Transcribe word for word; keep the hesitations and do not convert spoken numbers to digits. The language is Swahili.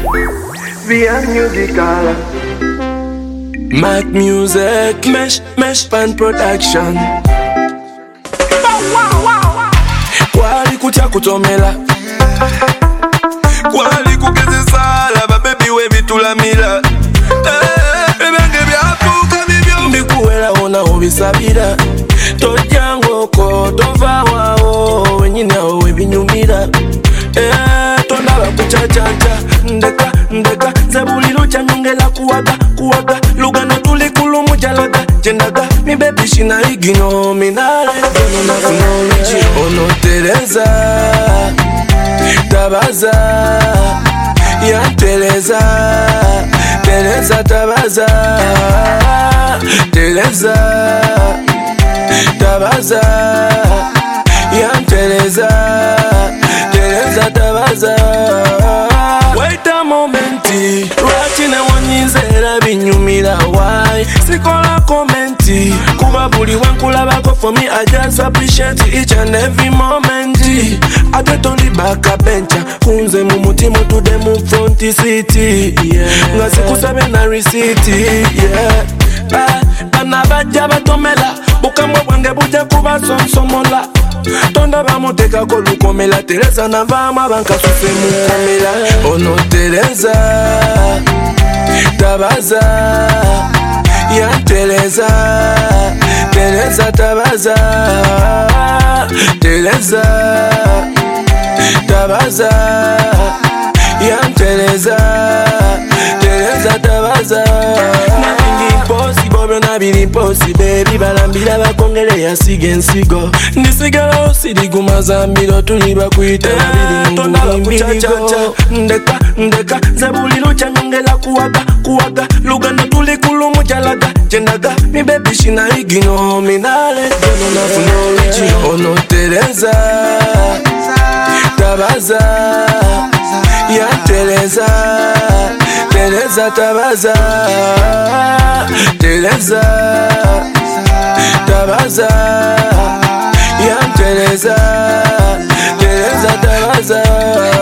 Via musical. Mac Music, Mesh, Mesh Pan Production. Kwali kutia kutomela, kwali kugeze sala, baby we bitulamila. Ebenge byafuka bibyo mbikuwela ona obisabira. Tojango ko tova wao wenyine owe binyumira. Eh tondaba kuchachacha ndeka ndeka zabuliro chanyongela kuwaga kuwaga lugano tulikulu mujalaga jendaga mi baby shina igino minale dono na knowledge ono Tereza tabaza ya Tereza Tereza tabaza Tereza tabaza ya Tereza Tereza tabaza. Wait a moment, Rachina wanizera binyumira why sikola commenti kuba buli wankula bako for me I just appreciate each and every moment. I get only back a bench kunze mu mutima tude mu front seat yeah ngasi kusabe na receipt yeah ah anabajja batomela bukamwe bwange bujja kuba sonsomola tonda bamuteka ko lukomela Tereza na vama bankasufe mu kamera ono Tereza tabaza ya Tereza Tereza tabaza Tereza tabaza ya Tereza Tereza tabaza. Nabili impossible baby balambira bakongere ya sigensigo ndisigalo sidiguma zambiro tuliba kuita nabili tonda kuchachacha ndeka ndeka zabuliro chanyongela kuwaga kuwaga lugano tulikulu mujalaga jendaga mi baby shina igino minale dono na knowledge ono Tereza tabaza ya Tereza Tereza tabaza Tereza tabaza ya Tereza Tereza tabaza.